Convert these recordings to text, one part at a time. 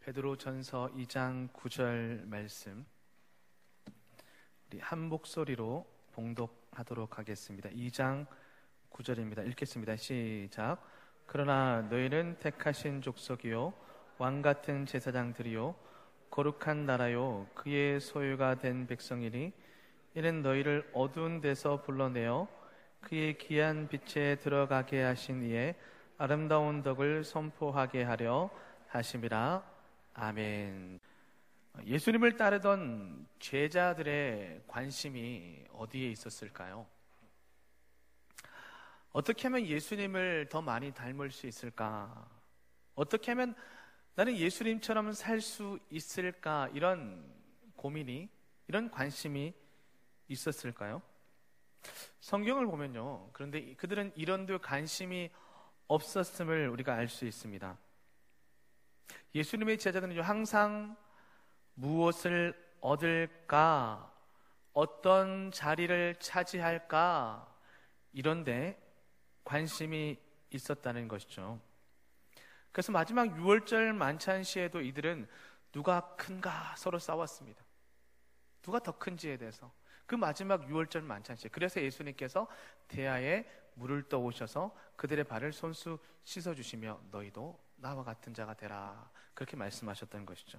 베드로전서 2장 9절 말씀 우리 한 목소리로 봉독하도록 하겠습니다. 2장 9절입니다. 읽겠습니다. 시작. 그러나 너희는 택하신 족속이요 왕같은 제사장들이요 거룩한 나라요 그의 소유가 된 백성이니 이는 너희를 어두운 데서 불러내어 그의 귀한 빛에 들어가게 하신 이의 아름다운 덕을 선포하게 하려 하심이라. 아멘. 예수님을 따르던 제자들의 관심이 어디에 있었을까요? 어떻게 하면 예수님을 더 많이 닮을 수 있을까? 어떻게 하면 나는 예수님처럼 살 수 있을까? 이런 고민이, 이런 관심이 있었을까요? 성경을 보면요. 그런데 그들은 이런 데 관심이 없었음을 우리가 알 수 있습니다. 예수님의 제자들은 항상 무엇을 얻을까? 어떤 자리를 차지할까? 이런데 관심이 있었다는 것이죠. 그래서 마지막 유월절 만찬 시에도 이들은 누가 큰가 서로 싸웠습니다. 누가 더 큰지에 대해서. 그 마지막 유월절 만찬 시에. 그래서 예수님께서 대야에 물을 떠오셔서 그들의 발을 손수 씻어주시며 너희도 나와 같은 자가 되라. 그렇게 말씀하셨던 것이죠.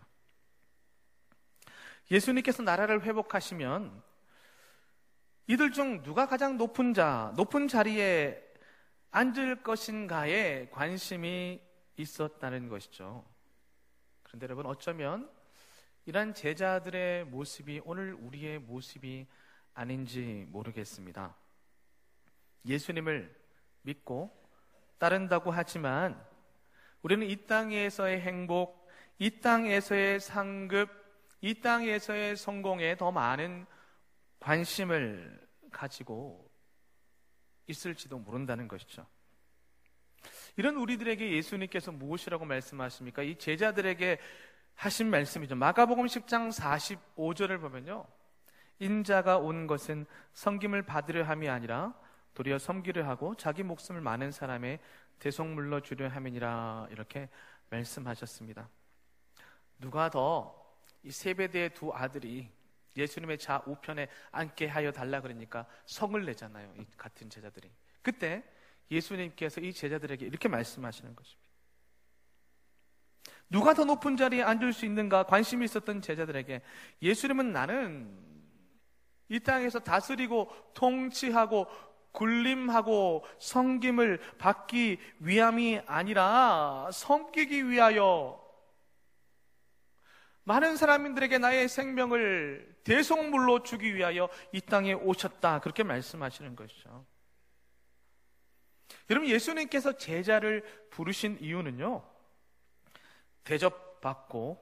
예수님께서 나라를 회복하시면 이들 중 누가 가장 높은 자리에 앉을 것인가에 관심이 있었다는 것이죠. 그런데 여러분, 어쩌면 이런 제자들의 모습이 오늘 우리의 모습이 아닌지 모르겠습니다. 예수님을 믿고 따른다고 하지만 우리는 이 땅에서의 행복, 이 땅에서의 상급, 이 땅에서의 성공에 더 많은 관심을 가지고 있을지도 모른다는 것이죠. 이런 우리들에게 예수님께서 무엇이라고 말씀하십니까? 이 제자들에게 하신 말씀이죠. 마가복음 10장 45절을 보면요, 인자가 온 것은 섬김을 받으려 함이 아니라 도리어 섬기려 하고 자기 목숨을 많은 사람의 대속물로 주려 함이니라. 이렇게 말씀하셨습니다. 누가 더 이 세베대의 두 아들이 예수님의 좌우편에 앉게 하여 달라 그러니까 성을 내잖아요, 이 같은 제자들이. 그때 예수님께서 이 제자들에게 이렇게 말씀하시는 것입니다. 누가 더 높은 자리에 앉을 수 있는가 관심이 있었던 제자들에게 예수님은 나는 이 땅에서 다스리고 통치하고 군림하고 섬김을 받기 위함이 아니라 섬기기 위하여 많은 사람들에게 나의 생명을 대속물로 주기 위하여 이 땅에 오셨다. 그렇게 말씀하시는 것이죠. 여러분, 예수님께서 제자를 부르신 이유는요, 대접받고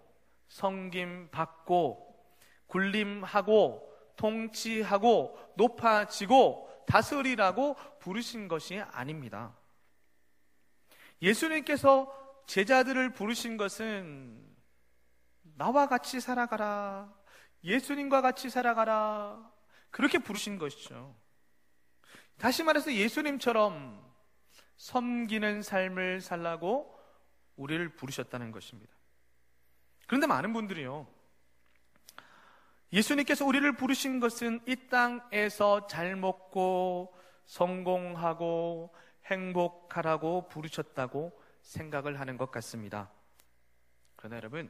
섬김받고 군림하고 통치하고 높아지고 다스리라고 부르신 것이 아닙니다. 예수님께서 제자들을 부르신 것은 나와 같이 살아가라, 예수님과 같이 살아가라, 그렇게 부르신 것이죠. 다시 말해서 예수님처럼 섬기는 삶을 살라고 우리를 부르셨다는 것입니다. 그런데 많은 분들이요, 예수님께서 우리를 부르신 것은 이 땅에서 잘 먹고 성공하고 행복하라고 부르셨다고 생각을 하는 것 같습니다. 그러나 여러분,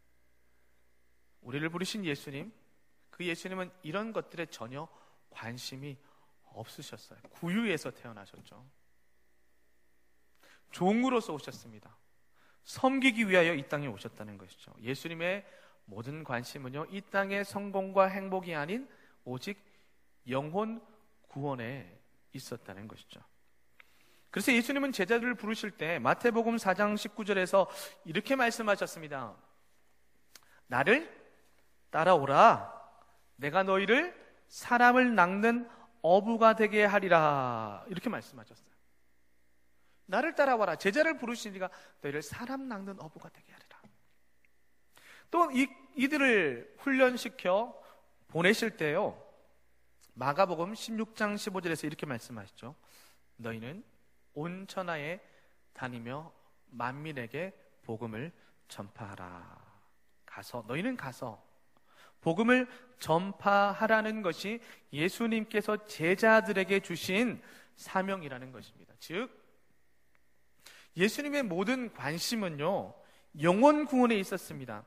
우리를 부르신 예수님, 그 예수님은 이런 것들에 전혀 관심이 없으셨어요. 구유에서 태어나셨죠. 종으로서 오셨습니다. 섬기기 위하여 이 땅에 오셨다는 것이죠. 예수님의 모든 관심은요, 이 땅의 성공과 행복이 아닌 오직 영혼 구원에 있었다는 것이죠. 그래서 예수님은 제자들을 부르실 때 마태복음 4장 19절에서 이렇게 말씀하셨습니다. 나를 따라오라. 내가 너희를 사람을 낚는 어부가 되게 하리라. 이렇게 말씀하셨어요. 나를 따라와라. 제자를 부르시니까 너희를 사람 낚는 어부가 되게 하리라. 또 이들을 훈련시켜 보내실 때요, 마가복음 16장 15절에서 이렇게 말씀하시죠. 너희는 온 천하에 다니며 만민에게 복음을 전파하라. 너희는 가서 복음을 전파하라는 것이 예수님께서 제자들에게 주신 사명이라는 것입니다. 즉, 예수님의 모든 관심은요, 영혼 구원에 있었습니다.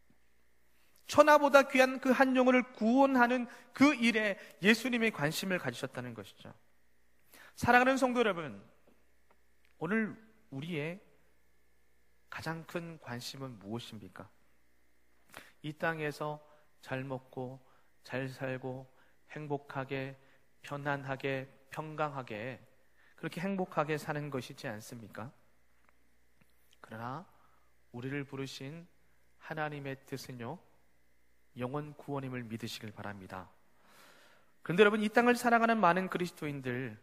천하보다 귀한 그 한 영혼을 구원하는 그 일에 예수님의 관심을 가지셨다는 것이죠. 사랑하는 성도 여러분, 오늘 우리의 가장 큰 관심은 무엇입니까? 이 땅에서 잘 먹고 잘 살고 행복하게 편안하게 평강하게 그렇게 행복하게 사는 것이지 않습니까? 그러나 우리를 부르신 하나님의 뜻은요, 영혼 구원임을 믿으시길 바랍니다. 그런데 여러분, 이 땅을 살아가는 많은 그리스도인들,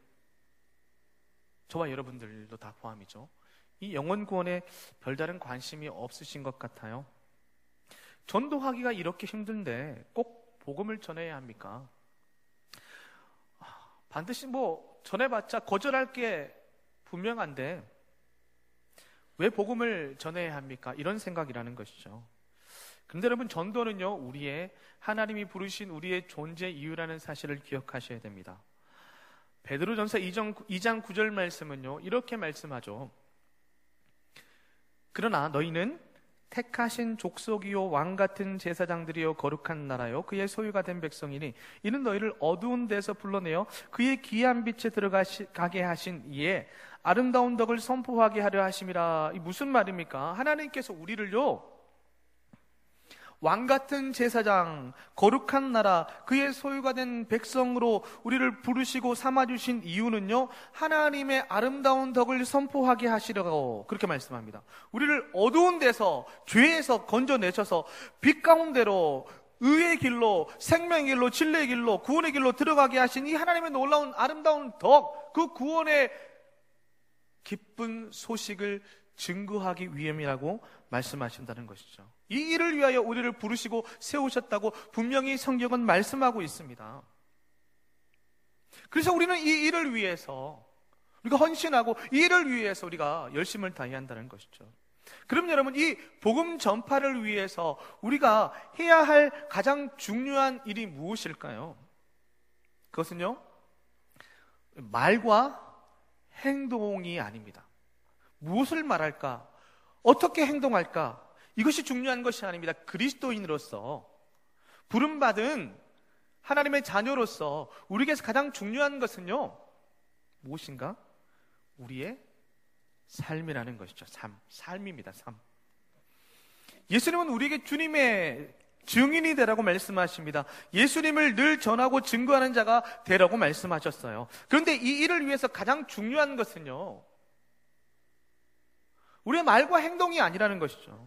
저와 여러분들도 다 포함이죠, 이 영혼 구원에 별다른 관심이 없으신 것 같아요. 전도하기가 이렇게 힘든데 꼭 복음을 전해야 합니까? 반드시 전해봤자 거절할 게 분명한데 왜 복음을 전해야 합니까? 이런 생각이라는 것이죠. 그런데 여러분, 전도는요, 우리의 하나님이 부르신 우리의 존재 이유라는 사실을 기억하셔야 됩니다. 베드로전서 2장 9절 말씀은요, 이렇게 말씀하죠. 그러나 너희는 택하신 족속이요 왕같은 제사장들이요 거룩한 나라요 그의 소유가 된 백성이니 이는 너희를 어두운 데서 불러내어 그의 귀한 빛에 들어가게 하신 이에 아름다운 덕을 선포하게 하려 하심이라. 이 무슨 말입니까? 하나님께서 우리를요, 왕같은 제사장, 거룩한 나라, 그의 소유가 된 백성으로 우리를 부르시고 삼아주신 이유는요, 하나님의 아름다운 덕을 선포하게 하시려고 그렇게 말씀합니다. 우리를 어두운 데서, 죄에서 건져내셔서 빛 가운데로, 의의 길로, 생명의 길로, 진리의 길로, 구원의 길로 들어가게 하신 이 하나님의 놀라운 아름다운 덕, 그 구원의 기쁜 소식을 증거하기 위함이라고 말씀하신다는 것이죠. 이 일을 위하여 우리를 부르시고 세우셨다고 분명히 성경은 말씀하고 있습니다. 그래서 우리는 이 일을 위해서 우리가 헌신하고 이 일을 위해서 우리가 열심을 다해야 한다는 것이죠. 그럼 여러분, 이 복음 전파를 위해서 우리가 해야 할 가장 중요한 일이 무엇일까요? 그것은요, 말과 행동이 아닙니다. 무엇을 말할까? 어떻게 행동할까? 이것이 중요한 것이 아닙니다. 그리스도인으로서, 부름받은 하나님의 자녀로서 우리에게서 가장 중요한 것은요, 무엇인가? 우리의 삶이라는 것이죠. 삶입니다. 삶. 예수님은 우리에게 주님의 증인이 되라고 말씀하십니다. 예수님을 늘 전하고 증거하는 자가 되라고 말씀하셨어요. 그런데 이 일을 위해서 가장 중요한 것은요, 우리의 말과 행동이 아니라는 것이죠.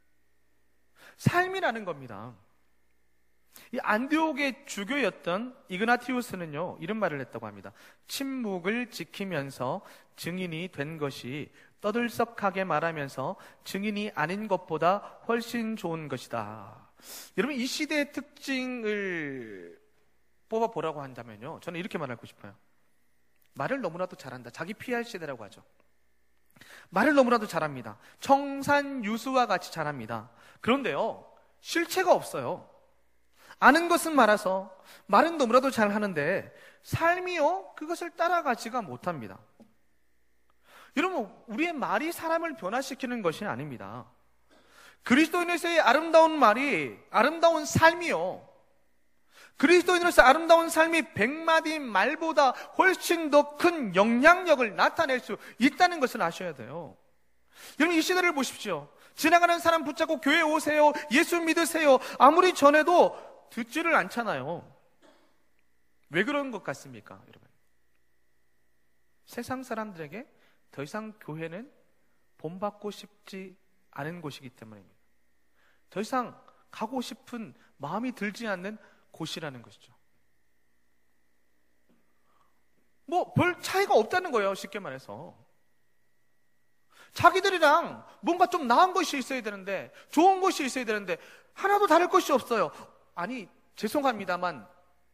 삶이라는 겁니다. 이 안디옥의 주교였던 이그나티우스는요, 이런 말을 했다고 합니다. 침묵을 지키면서 증인이 된 것이 떠들썩하게 말하면서 증인이 아닌 것보다 훨씬 좋은 것이다. 여러분, 이 시대의 특징을 뽑아보라고 한다면요, 저는 이렇게 말하고 싶어요. 말을 너무나도 잘한다. 자기 PR 시대라고 하죠. 말을 너무나도 잘합니다. 청산유수와 같이 잘합니다. 그런데요, 실체가 없어요. 아는 것은 많아서 말은 너무나도 잘하는데 삶이요, 그것을 따라가지가 못합니다. 여러분, 우리의 말이 사람을 변화시키는 것이 아닙니다. 그리스도인에서의 아름다운 말이, 아름다운 삶이요, 그리스도인으로서 아름다운 삶이 100마디 말보다 훨씬 더 큰 영향력을 나타낼 수 있다는 것을 아셔야 돼요. 여러분, 이 시대를 보십시오. 지나가는 사람 붙잡고 교회 오세요, 예수 믿으세요, 아무리 전해도 듣지를 않잖아요. 왜 그런 것 같습니까, 여러분? 세상 사람들에게 더 이상 교회는 본받고 싶지 않은 곳이기 때문입니다. 더 이상 가고 싶은 마음이 들지 않는 곳이라는 것이죠. 별 차이가 없다는 거예요, 쉽게 말해서. 자기들이랑 뭔가 좀 나은 것이 있어야 되는데, 좋은 것이 있어야 되는데 하나도 다를 것이 없어요. 아니, 죄송합니다만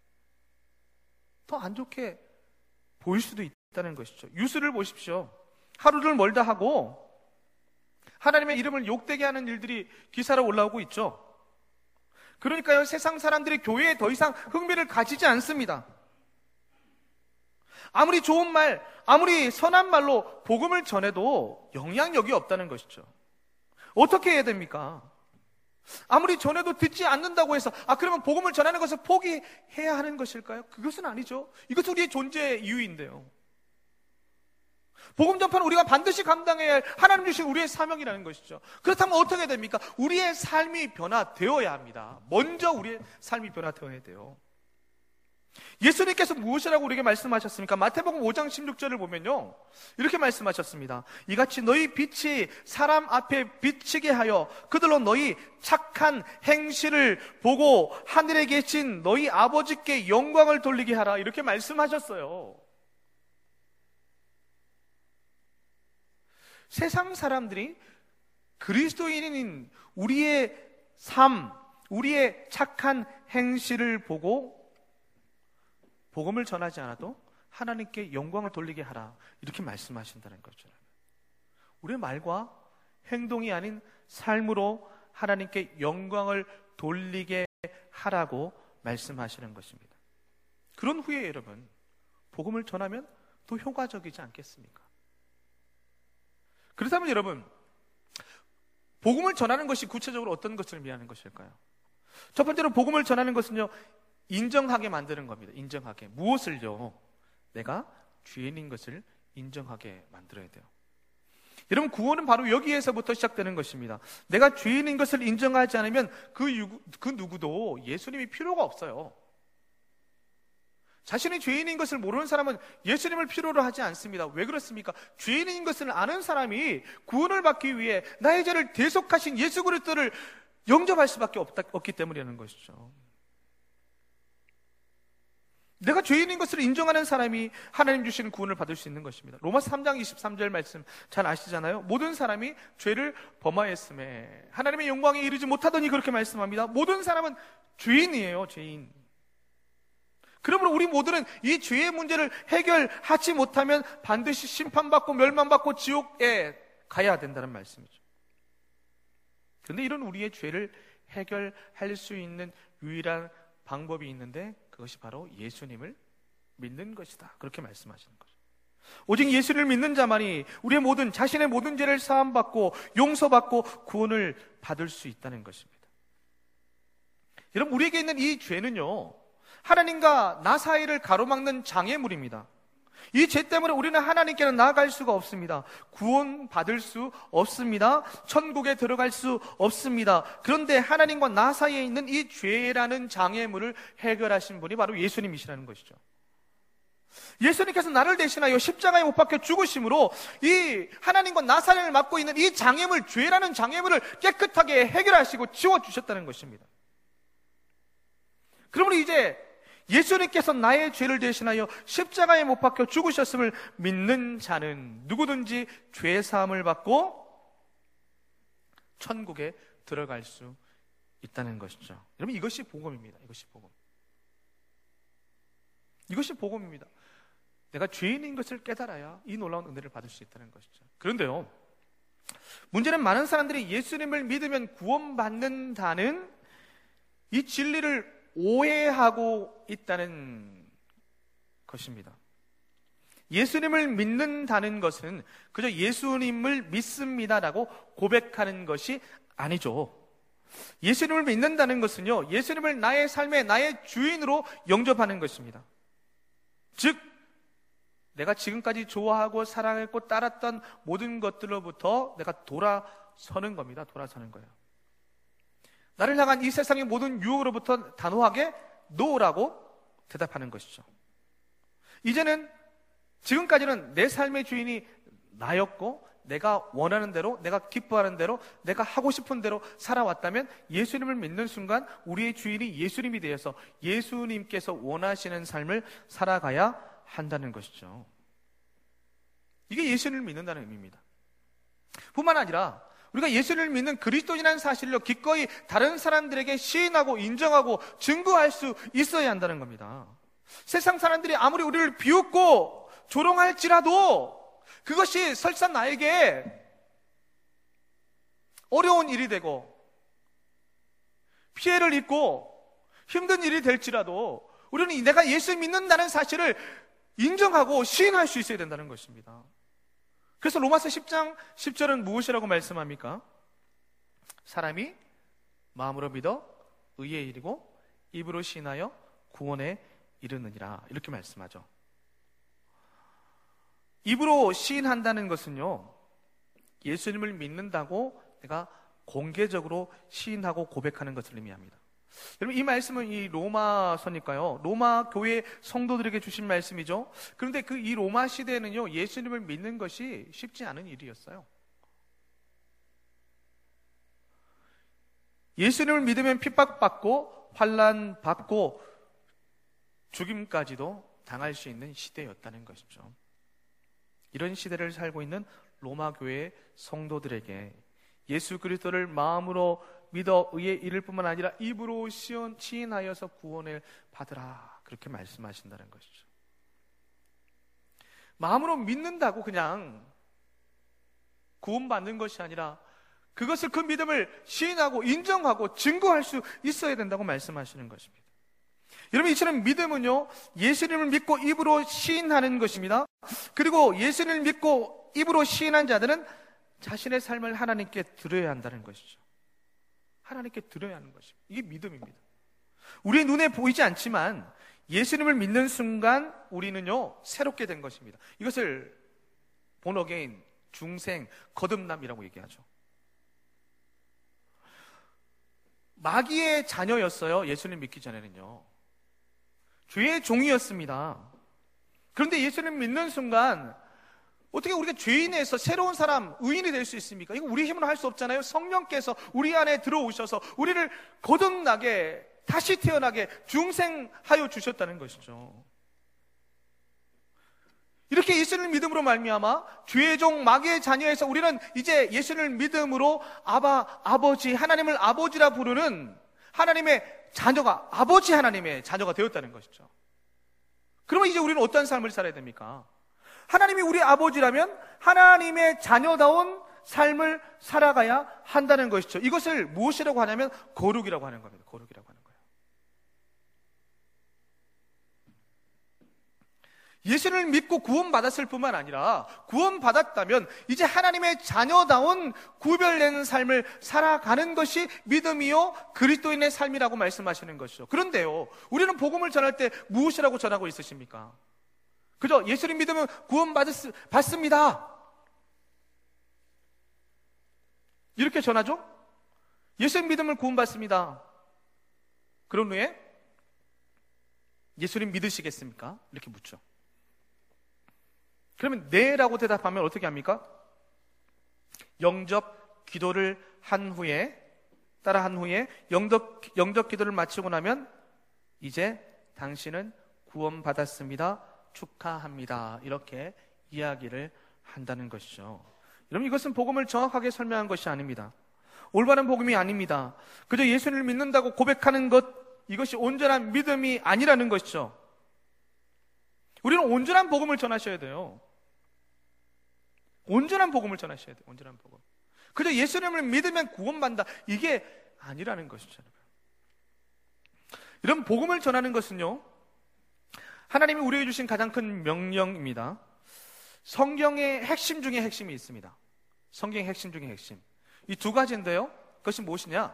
더 안 좋게 보일 수도 있다는 것이죠. 유수를 보십시오. 하루를 멀다 하고 하나님의 이름을 욕되게 하는 일들이 기사로 올라오고 있죠. 그러니까요, 세상 사람들이 교회에 더 이상 흥미를 가지지 않습니다. 아무리 좋은 말, 아무리 선한 말로 복음을 전해도 영향력이 없다는 것이죠. 어떻게 해야 됩니까? 아무리 전해도 듣지 않는다고 해서 그러면 복음을 전하는 것을 포기해야 하는 것일까요? 그것은 아니죠. 이것은 우리의 존재의 이유인데요. 복음 전파는 우리가 반드시 감당해야 할 하나님 주신 우리의 사명이라는 것이죠. 그렇다면 어떻게 됩니까? 우리의 삶이 변화되어야 합니다. 먼저 우리의 삶이 변화되어야 돼요. 예수님께서 무엇이라고 우리에게 말씀하셨습니까? 마태복음 5장 16절을 보면요, 이렇게 말씀하셨습니다. 이같이 너희 빛이 사람 앞에 비치게 하여 그들로 너희 착한 행실을 보고 하늘에 계신 너희 아버지께 영광을 돌리게 하라. 이렇게 말씀하셨어요. 세상 사람들이 그리스도인인 우리의 삶, 우리의 착한 행실을 보고 복음을 전하지 않아도 하나님께 영광을 돌리게 하라, 이렇게 말씀하신다는 거죠. 우리의 말과 행동이 아닌 삶으로 하나님께 영광을 돌리게 하라고 말씀하시는 것입니다. 그런 후에 여러분, 복음을 전하면 더 효과적이지 않겠습니까? 그렇다면 여러분, 복음을 전하는 것이 구체적으로 어떤 것을 의미하는 것일까요? 첫 번째로 복음을 전하는 것은요, 인정하게 만드는 겁니다. 인정하게. 무엇을요? 내가 죄인인 것을 인정하게 만들어야 돼요. 여러분, 구원은 바로 여기에서부터 시작되는 것입니다. 내가 죄인인 것을 인정하지 않으면 그 누구도 예수님이 필요가 없어요. 자신이 죄인인 것을 모르는 사람은 예수님을 필요로 하지 않습니다. 왜 그렇습니까? 죄인인 것을 아는 사람이 구원을 받기 위해 나의 죄를 대속하신 예수 그리스도를 영접할 수밖에 없기 때문이라는 것이죠. 내가 죄인인 것을 인정하는 사람이 하나님 주시는 구원을 받을 수 있는 것입니다. 로마서 3장 23절 말씀 잘 아시잖아요. 모든 사람이 죄를 범하였음에 하나님의 영광에 이르지 못하더니, 그렇게 말씀합니다. 모든 사람은 죄인이에요. 죄인. 그러므로 우리 모두는 이 죄의 문제를 해결하지 못하면 반드시 심판받고 멸망받고 지옥에 가야 된다는 말씀이죠. 그런데 이런 우리의 죄를 해결할 수 있는 유일한 방법이 있는데, 그것이 바로 예수님을 믿는 것이다, 그렇게 말씀하시는 거죠. 오직 예수를 믿는 자만이 우리의 자신의 모든 죄를 사함받고 용서받고 구원을 받을 수 있다는 것입니다. 여러분, 우리에게 있는 이 죄는요, 하나님과 나 사이를 가로막는 장애물입니다. 이 죄 때문에 우리는 하나님께는 나아갈 수가 없습니다. 구원받을 수 없습니다. 천국에 들어갈 수 없습니다. 그런데 하나님과 나 사이에 있는 이 죄라는 장애물을 해결하신 분이 바로 예수님이시라는 것이죠. 예수님께서 나를 대신하여 십자가에 못 박혀 죽으심으로 이 하나님과 나 사이를 막고 있는 이 장애물, 죄라는 장애물을 깨끗하게 해결하시고 지워주셨다는 것입니다. 그러므로 이제 예수님께서 나의 죄를 대신하여 십자가에 못 박혀 죽으셨음을 믿는 자는 누구든지 죄 사함을 받고 천국에 들어갈 수 있다는 것이죠. 여러분, 이것이 복음입니다. 이것이 복음. 이것이 복음입니다. 내가 죄인인 것을 깨달아야 이 놀라운 은혜를 받을 수 있다는 것이죠. 그런데요, 문제는 많은 사람들이 예수님을 믿으면 구원받는다는 이 진리를 오해하고 있다는 것입니다. 예수님을 믿는다는 것은 그저 예수님을 믿습니다라고 고백하는 것이 아니죠. 예수님을 믿는다는 것은요, 예수님을 나의 삶의 나의 주인으로 영접하는 것입니다. 즉, 내가 지금까지 좋아하고 사랑했고 따랐던 모든 것들로부터 내가 돌아서는 겁니다. 돌아서는 거예요. 나를 향한 이 세상의 모든 유혹으로부터 단호하게 노라고 대답하는 것이죠. 이제는, 지금까지는 내 삶의 주인이 나였고 내가 원하는 대로, 내가 기뻐하는 대로, 내가 하고 싶은 대로 살아왔다면 예수님을 믿는 순간 우리의 주인이 예수님이 되어서 예수님께서 원하시는 삶을 살아가야 한다는 것이죠. 이게 예수님을 믿는다는 의미입니다. 뿐만 아니라 우리가 예수를 믿는 그리스도인이라는 사실을 기꺼이 다른 사람들에게 시인하고 인정하고 증거할 수 있어야 한다는 겁니다. 세상 사람들이 아무리 우리를 비웃고 조롱할지라도 그것이 설사 나에게 어려운 일이 되고 피해를 입고 힘든 일이 될지라도 우리는 내가 예수 믿는다는 사실을 인정하고 시인할 수 있어야 된다는 것입니다. 그래서 로마서 10장 10절은 무엇이라고 말씀합니까? 사람이 마음으로 믿어 의에 이르고 입으로 시인하여 구원에 이르느니라, 이렇게 말씀하죠. 입으로 시인한다는 것은요, 예수님을 믿는다고 내가 공개적으로 시인하고 고백하는 것을 의미합니다. 여러분, 이 말씀은 이 로마서니까요, 로마 교회 성도들에게 주신 말씀이죠. 그런데 이 로마 시대에는요, 예수님을 믿는 것이 쉽지 않은 일이었어요. 예수님을 믿으면 핍박받고 환난받고 죽임까지도 당할 수 있는 시대였다는 것이죠. 이런 시대를 살고 있는 로마 교회의 성도들에게 예수 그리스도를 마음으로 믿어 의에 이를 뿐만 아니라 입으로 시인하여서 구원을 받으라, 그렇게 말씀하신다는 것이죠. 마음으로 믿는다고 그냥 구원받는 것이 아니라 그것을, 그 믿음을 시인하고 인정하고 증거할 수 있어야 된다고 말씀하시는 것입니다. 여러분, 이처럼 믿음은요, 예수님을 믿고 입으로 시인하는 것입니다. 그리고 예수님을 믿고 입으로 시인한 자들은 자신의 삶을 하나님께 드려야 한다는 것이죠. 하나님께 드려야 하는 것입니다. 이게 믿음입니다. 우리의 눈에 보이지 않지만 예수님을 믿는 순간 우리는요, 새롭게 된 것입니다. 이것을 본어게인, 중생, 거듭남이라고 얘기하죠. 마귀의 자녀였어요. 예수님 믿기 전에는요, 죄의 종이었습니다. 그런데 예수님 믿는 순간 어떻게 우리가 죄인에서 새로운 사람, 의인이 될 수 있습니까? 이거 우리 힘으로 할 수 없잖아요. 성령께서 우리 안에 들어오셔서 우리를 거듭나게, 다시 태어나게 중생하여 주셨다는 것이죠. 이렇게 예수를 믿음으로 말미암아 죄의 종 마귀의 자녀에서 우리는 이제 예수를 믿음으로 아버지, 하나님을 아버지라 부르는 하나님의 자녀가, 아버지 하나님의 자녀가 되었다는 것이죠. 그러면 이제 우리는 어떤 삶을 살아야 됩니까? 하나님이 우리 아버지라면 하나님의 자녀다운 삶을 살아가야 한다는 것이죠. 이것을 무엇이라고 하냐면 거룩이라고 하는 겁니다. 거룩이라고 하는 거예요. 예수를 믿고 구원받았을 뿐만 아니라 구원받았다면 이제 하나님의 자녀다운 구별되는 삶을 살아가는 것이 믿음이요 그리스도인의 삶이라고 말씀하시는 것이죠. 그런데요, 우리는 복음을 전할 때 무엇이라고 전하고 있으십니까? 그죠? 예수를 믿으면 구원받습니다, 이렇게 전하죠? 예수를 믿으면 구원받습니다. 그런 후에 예수님 믿으시겠습니까? 이렇게 묻죠. 그러면 네라고 대답하면 어떻게 합니까? 영접 기도를 따라 한 후에 영접 기도를 마치고 나면 이제 당신은 구원받았습니다, 축하합니다, 이렇게 이야기를 한다는 것이죠. 여러분, 이것은 복음을 정확하게 설명한 것이 아닙니다. 올바른 복음이 아닙니다. 그저 예수를 믿는다고 고백하는 것, 이것이 온전한 믿음이 아니라는 것이죠. 우리는 온전한 복음을 전하셔야 돼요. 온전한 복음을 전하셔야 돼요. 온전한 복음. 그저 예수님을 믿으면 구원받는다, 이게 아니라는 것이죠. 이런 복음을 전하는 것은요, 하나님이 우리에게 주신 가장 큰 명령입니다. 성경의 핵심 중에 핵심이 있습니다. 성경의 핵심 중에 핵심. 이 두 가지인데요, 그것이 무엇이냐?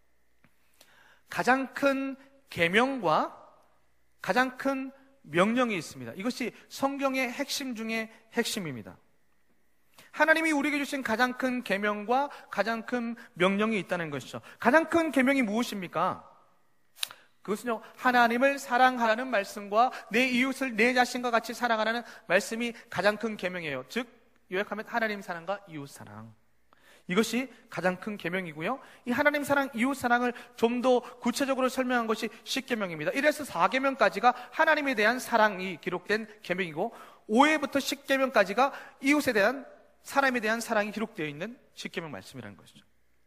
가장 큰 계명과 가장 큰 명령이 있습니다. 이것이 성경의 핵심 중에 핵심입니다. 하나님이 우리에게 주신 가장 큰 계명과 가장 큰 명령이 있다는 것이죠. 가장 큰 계명이 무엇입니까? 그것은요, 하나님을 사랑하라는 말씀과 내 이웃을 내 자신과 같이 사랑하라는 말씀이 가장 큰 계명이에요. 즉 요약하면 하나님 사랑과 이웃 사랑, 이것이 가장 큰 계명이고요. 이 하나님 사랑, 이웃 사랑을 좀 더 구체적으로 설명한 것이 10계명입니다. 1에서 4계명까지가 하나님에 대한 사랑이 기록된 계명이고, 5회부터 10계명까지가 이웃에 대한, 사람에 대한 사랑이 기록되어 있는 10계명 말씀이라는 것이죠.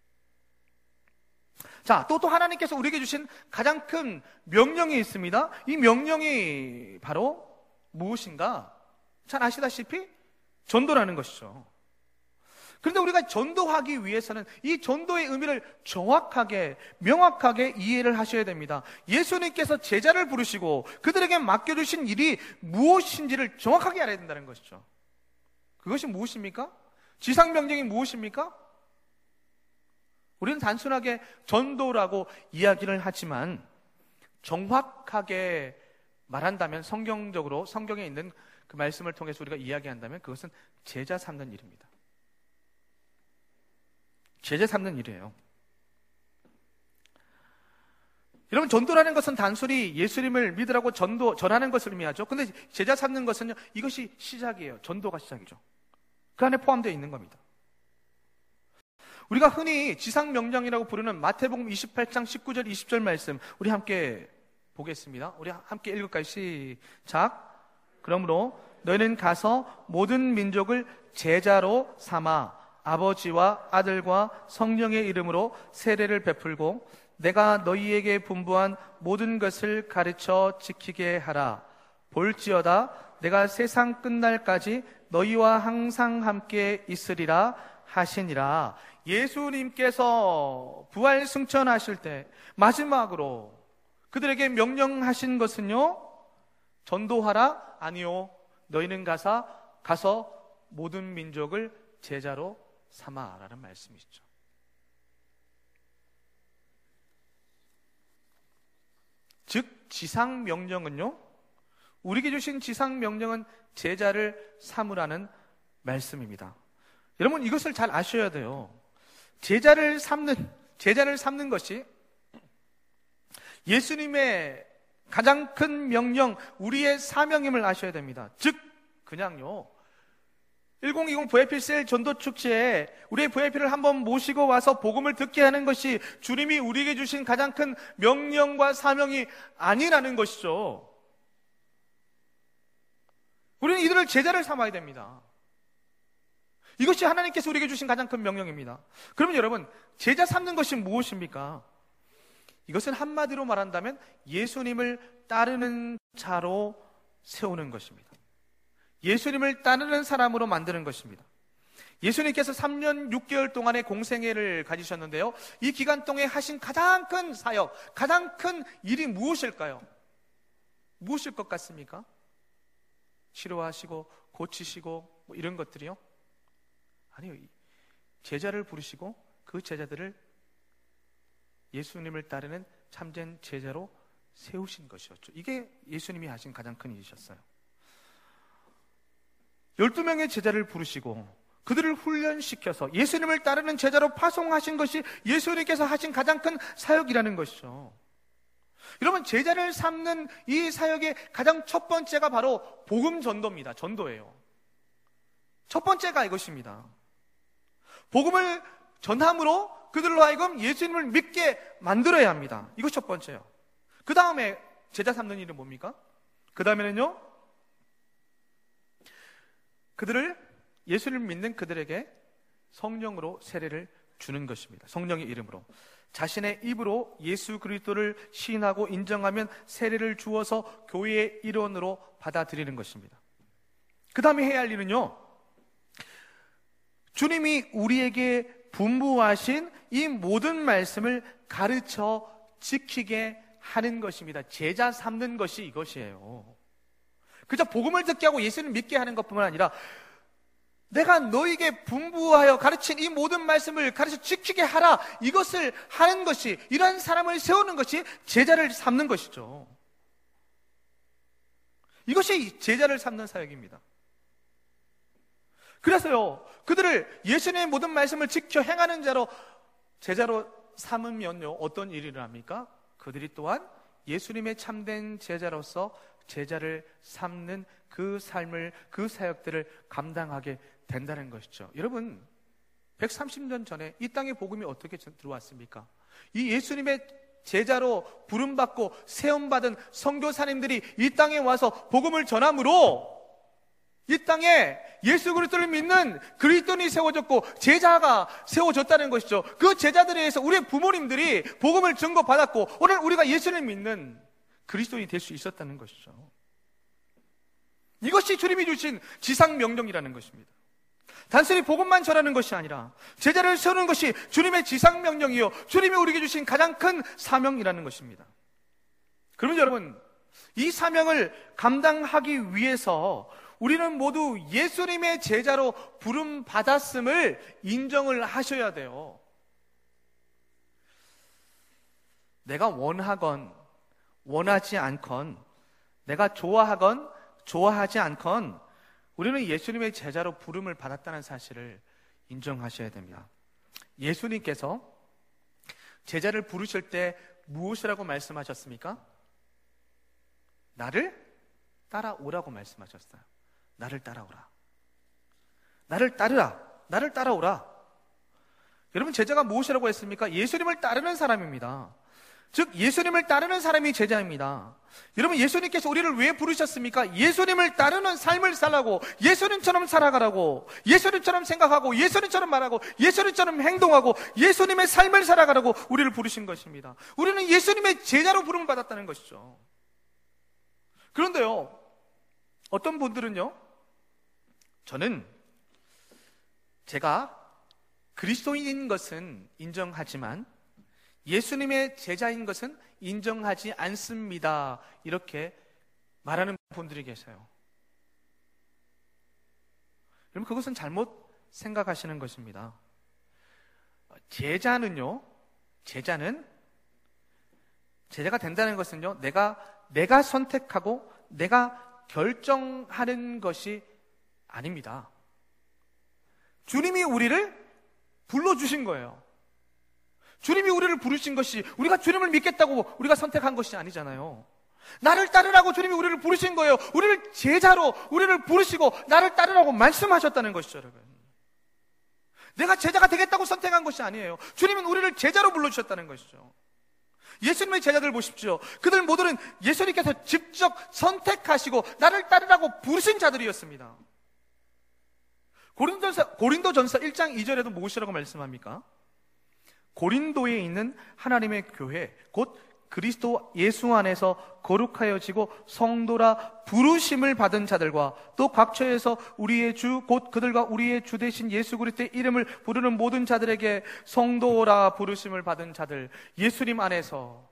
자, 또 하나님께서 우리에게 주신 가장 큰 명령이 있습니다. 이 명령이 바로 무엇인가? 잘 아시다시피 전도라는 것이죠. 그런데 우리가 전도하기 위해서는 이 전도의 의미를 정확하게, 명확하게 이해를 하셔야 됩니다. 예수님께서 제자를 부르시고 그들에게 맡겨주신 일이 무엇인지를 정확하게 알아야 된다는 것이죠. 그것이 무엇입니까? 지상명령이 무엇입니까? 우리는 단순하게 전도라고 이야기를 하지만 정확하게 말한다면, 성경적으로 성경에 있는 그 말씀을 통해서 우리가 이야기한다면 그것은 제자 삼는 일입니다. 제자 삼는 일이에요. 여러분, 전도라는 것은 단순히 예수님을 믿으라고 전하는 것을 의미하죠. 근데 제자 삼는 것은요, 이것이 시작이에요. 전도가 시작이죠. 그 안에 포함되어 있는 겁니다. 우리가 흔히 지상명령이라고 부르는 마태복음 28장 19절 20절 말씀, 우리 함께 보겠습니다. 우리 함께 읽을까요? 시작. 그러므로 너희는 가서 모든 민족을 제자로 삼아 아버지와 아들과 성령의 이름으로 세례를 베풀고 내가 너희에게 분부한 모든 것을 가르쳐 지키게 하라. 볼지어다 내가 세상 끝날까지 너희와 항상 함께 있으리라 하시니라. 예수님께서 부활 승천하실 때 마지막으로 그들에게 명령하신 것은요, 전도하라? 아니요. 너희는 가서 모든 민족을 제자로 삼아라는 말씀이시죠. 즉 지상명령은요, 우리에게 주신 지상명령은 제자를 삼으라는 말씀입니다. 여러분, 이것을 잘 아셔야 돼요. 제자를 삼는 것이 예수님의 가장 큰 명령, 우리의 사명임을 아셔야 됩니다. 즉 그냥요, 1020 VIP셀 전도축제에 우리의 VIP를 한번 모시고 와서 복음을 듣게 하는 것이 주님이 우리에게 주신 가장 큰 명령과 사명이 아니라는 것이죠. 우리는 이들을 제자를 삼아야 됩니다. 이것이 하나님께서 우리에게 주신 가장 큰 명령입니다. 그러면 여러분, 제자 삼는 것이 무엇입니까? 이것은 한마디로 말한다면 예수님을 따르는 자로 세우는 것입니다. 예수님을 따르는 사람으로 만드는 것입니다. 예수님께서 3년 6개월 동안의 공생애를 가지셨는데요, 이 기간 동안에 하신 가장 큰 사역, 가장 큰 일이 무엇일까요? 무엇일 것 같습니까? 치료하시고 고치시고 뭐 이런 것들이요? 아니요. 제자를 부르시고 그 제자들을 예수님을 따르는 참된 제자로 세우신 것이었죠. 이게 예수님이 하신 가장 큰 일이셨어요. 12명의 제자를 부르시고 그들을 훈련시켜서 예수님을 따르는 제자로 파송하신 것이 예수님께서 하신 가장 큰 사역이라는 것이죠. 여러분, 제자를 삼는 이 사역의 가장 첫 번째가 바로 복음 전도입니다. 전도예요. 첫 번째가 이것입니다. 복음을 전함으로 그들로 하여금 예수님을 믿게 만들어야 합니다. 이것 첫 번째요. 그 다음에 제자 삼는 일은 뭡니까? 그 다음에는요, 그들을, 예수님을 믿는 그들에게 성령으로 세례를 주는 것입니다. 성령의 이름으로 자신의 입으로 예수 그리스도를 시인하고 인정하면 세례를 주어서 교회의 일원으로 받아들이는 것입니다. 그 다음에 해야 할 일은요, 주님이 우리에게 분부하신 이 모든 말씀을 가르쳐 지키게 하는 것입니다. 제자 삼는 것이 이것이에요. 그저 복음을 듣게 하고 예수를 믿게 하는 것뿐만 아니라 내가 너에게 분부하여 가르친 이 모든 말씀을 가르쳐 지키게 하라, 이것을 하는 것이, 이러한 사람을 세우는 것이 제자를 삼는 것이죠. 이것이 제자를 삼는 사역입니다. 그래서요, 그들을 예수님의 모든 말씀을 지켜 행하는 자로, 제자로 삼으면요, 어떤 일을 합니까? 그들이 또한 예수님의 참된 제자로서 제자를 삼는 그 삶을, 그 사역들을 감당하게 된다는 것이죠. 여러분, 130년 전에 이 땅에 복음이 어떻게 들어왔습니까? 이 예수님의 제자로 부름받고 세움받은 선교사님들이 이 땅에 와서 복음을 전함으로 이 땅에 예수 그리스도를 믿는 그리스도인이 세워졌고 제자가 세워졌다는 것이죠. 그 제자들에 의해서 우리의 부모님들이 복음을 증거받았고 오늘 우리가 예수를 믿는 그리스도인이 될 수 있었다는 것이죠. 이것이 주님이 주신 지상명령이라는 것입니다. 단순히 복음만 전하는 것이 아니라 제자를 세우는 것이 주님의 지상명령이요, 주님이 우리에게 주신 가장 큰 사명이라는 것입니다. 그러면 여러분, 이 사명을 감당하기 위해서 우리는 모두 예수님의 제자로 부름 받았음을 인정을 하셔야 돼요. 내가 원하건 원하지 않건, 내가 좋아하건 좋아하지 않건 우리는 예수님의 제자로 부름을 받았다는 사실을 인정하셔야 됩니다. 예수님께서 제자를 부르실 때 무엇이라고 말씀하셨습니까? 나를 따라오라고 말씀하셨어요. 나를 따라오라. 나를 따르라. 나를 따라오라. 여러분, 제자가 무엇이라고 했습니까? 예수님을 따르는 사람입니다. 즉 예수님을 따르는 사람이 제자입니다. 여러분, 예수님께서 우리를 왜 부르셨습니까? 예수님을 따르는 삶을 살라고, 예수님처럼 살아가라고, 예수님처럼 생각하고, 예수님처럼 말하고, 예수님처럼 행동하고, 예수님의 삶을 살아가라고 우리를 부르신 것입니다. 우리는 예수님의 제자로 부름을 받았다는 것이죠. 그런데요, 어떤 분들은요, 저는 제가 그리스도인인 것은 인정하지만 예수님의 제자인 것은 인정하지 않습니다, 이렇게 말하는 분들이 계세요. 여러분, 그것은 잘못 생각하시는 것입니다. 제자가 된다는 것은요, 내가 선택하고 내가 결정하는 것이 아닙니다. 주님이 우리를 불러주신 거예요. 주님이 우리를 부르신 것이 우리가 주님을 믿겠다고 우리가 선택한 것이 아니잖아요. 나를 따르라고 주님이 우리를 부르신 거예요. 우리를 제자로 우리를 부르시고 나를 따르라고 말씀하셨다는 것이죠, 여러분. 내가 제자가 되겠다고 선택한 것이 아니에요. 주님은 우리를 제자로 불러주셨다는 것이죠. 예수님의 제자들 보십시오. 그들 모두는 예수님께서 직접 선택하시고 나를 따르라고 부르신 자들이었습니다. 고린도전서 1장 2절에도 무엇이라고 말씀합니까? 고린도에 있는 하나님의 교회, 곧 그리스도 예수 안에서 거룩하여지고 성도라 부르심을 받은 자들과 또 각처에서 우리의 주, 곧 그들과 우리의 주 되신 예수 그리스도의 이름을 부르는 모든 자들에게 성도라 부르심을 받은 자들, 예수님 안에서,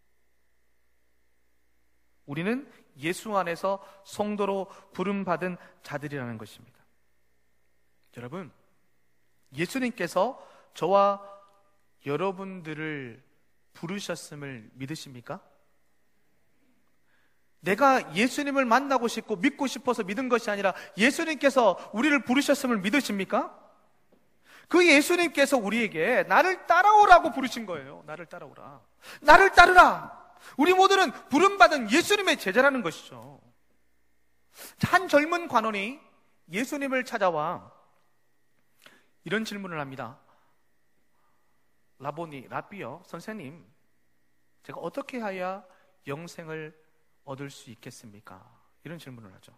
우리는 예수 안에서 성도로 부름받은 자들이라는 것입니다. 여러분, 예수님께서 저와 여러분들을 부르셨음을 믿으십니까? 내가 예수님을 만나고 싶고 믿고 싶어서 믿은 것이 아니라 예수님께서 우리를 부르셨음을 믿으십니까? 그 예수님께서 우리에게 나를 따라오라고 부르신 거예요. 나를 따라오라. 나를 따르라. 우리 모두는 부름받은 예수님의 제자라는 것이죠. 한 젊은 관원이 예수님을 찾아와 이런 질문을 합니다. 라비요, 선생님, 제가 어떻게 해야 영생을 얻을 수 있겠습니까? 이런 질문을 하죠.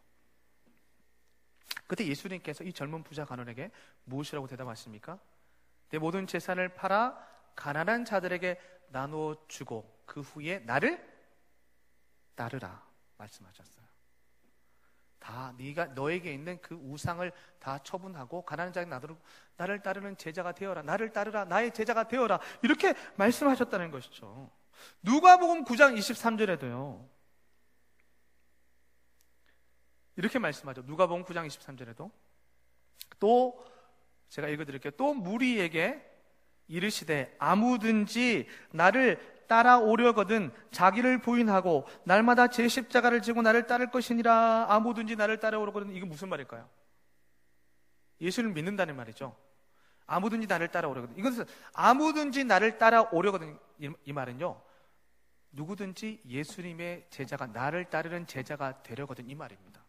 그때 예수님께서 이 젊은 부자 관원에게 무엇이라고 대답하십니까? 내 모든 재산을 팔아 가난한 자들에게 나누어 주고 그 후에 나를 따르라 말씀하셨어요. 다 너에게 있는 그 우상을 다 처분하고 가난한 자에게 나를 따르는 제자가 되어라. 나를 따르라. 나의 제자가 되어라. 이렇게 말씀하셨다는 것이죠. 누가복음 9장 23절에도요. 이렇게 말씀하죠. 누가복음 9장 23절에도 또 제가 읽어드릴게요. 또 무리에게 이르시되 아무든지 나를 따라오려거든 자기를 부인하고 날마다 제 십자가를 지고 나를 따를 것이니라. 아무든지 나를 따라오려거든. 이게 무슨 말일까요? 예수를 믿는다는 말이죠. 아무든지 나를 따라오려거든. 이것은 아무든지 나를 따라오려거든. 이 말은요, 누구든지 예수님의 제자가, 나를 따르는 제자가 되려거든, 이 말입니다.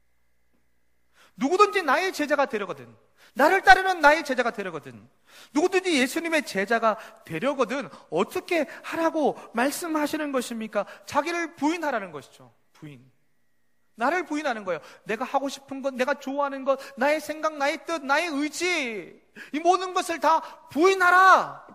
누구든지 나의 제자가 되려거든, 나를 따르는 나의 제자가 되려거든, 누구든지 예수님의 제자가 되려거든 어떻게 하라고 말씀하시는 것입니까? 자기를 부인하라는 것이죠. 부인. 나를 부인하는 거예요. 내가 하고 싶은 것, 내가 좋아하는 것, 나의 생각, 나의 뜻, 나의 의지, 이 모든 것을 다 부인하라.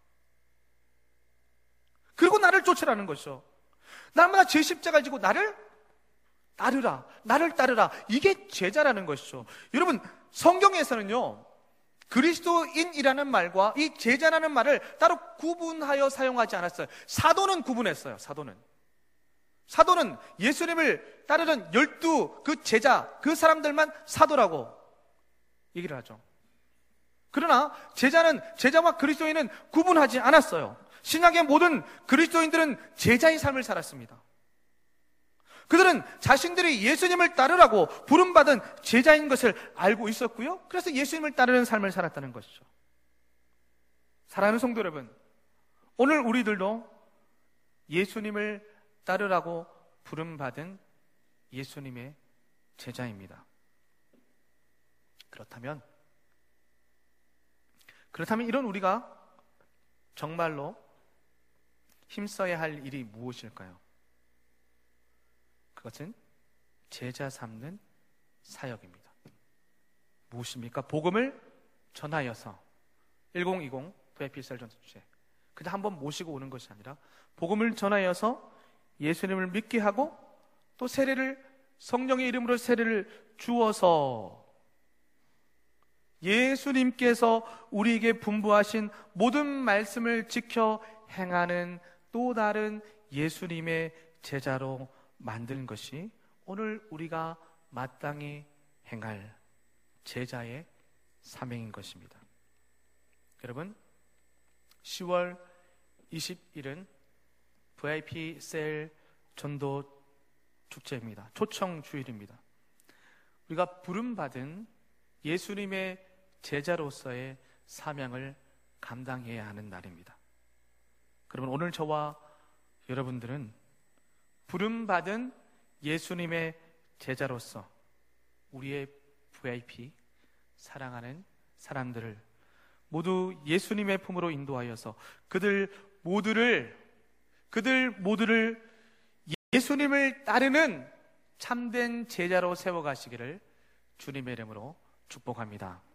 그리고 나를 쫓으라는 것이죠. 날마다 제 십자가를 지고 나를 따르라. 나를 따르라. 이게 제자라는 것이죠. 여러분, 성경에서는요, 그리스도인이라는 말과 이 제자라는 말을 따로 구분하여 사용하지 않았어요. 사도는 구분했어요. 사도는 예수님을 따르던 12 그 제자, 그 사람들만 사도라고 얘기를 하죠. 그러나 제자와 그리스도인은 구분하지 않았어요. 신약의 모든 그리스도인들은 제자의 삶을 살았습니다. 그들은 자신들이 예수님을 따르라고 부름받은 제자인 것을 알고 있었고요. 그래서 예수님을 따르는 삶을 살았다는 것이죠. 사랑하는 성도 여러분, 오늘 우리들도 예수님을 따르라고 부름받은 예수님의 제자입니다. 그렇다면 이런 우리가 정말로 힘써야 할 일이 무엇일까요? 그것은 제자 삼는 사역입니다. 무엇입니까? 복음을 전하여서 1020 VIP 셀 전도 주제, 그냥 한번 모시고 오는 것이 아니라 복음을 전하여서 예수님을 믿게 하고 또 성령의 이름으로 세례를 주어서 예수님께서 우리에게 분부하신 모든 말씀을 지켜 행하는 또 다른 예수님의 제자로 만드는 것이 오늘 우리가 마땅히 행할 제자의 사명인 것입니다. 여러분, 10월 20일은 VIP 셀 전도 축제입니다. 초청 주일입니다. 우리가 부름받은 예수님의 제자로서의 사명을 감당해야 하는 날입니다. 그러면 오늘 저와 여러분들은 부름받은 예수님의 제자로서 우리의 VIP, 사랑하는 사람들을 모두 예수님의 품으로 인도하여서 그들 모두를 예수님을 따르는 참된 제자로 세워가시기를 주님의 이름으로 축복합니다.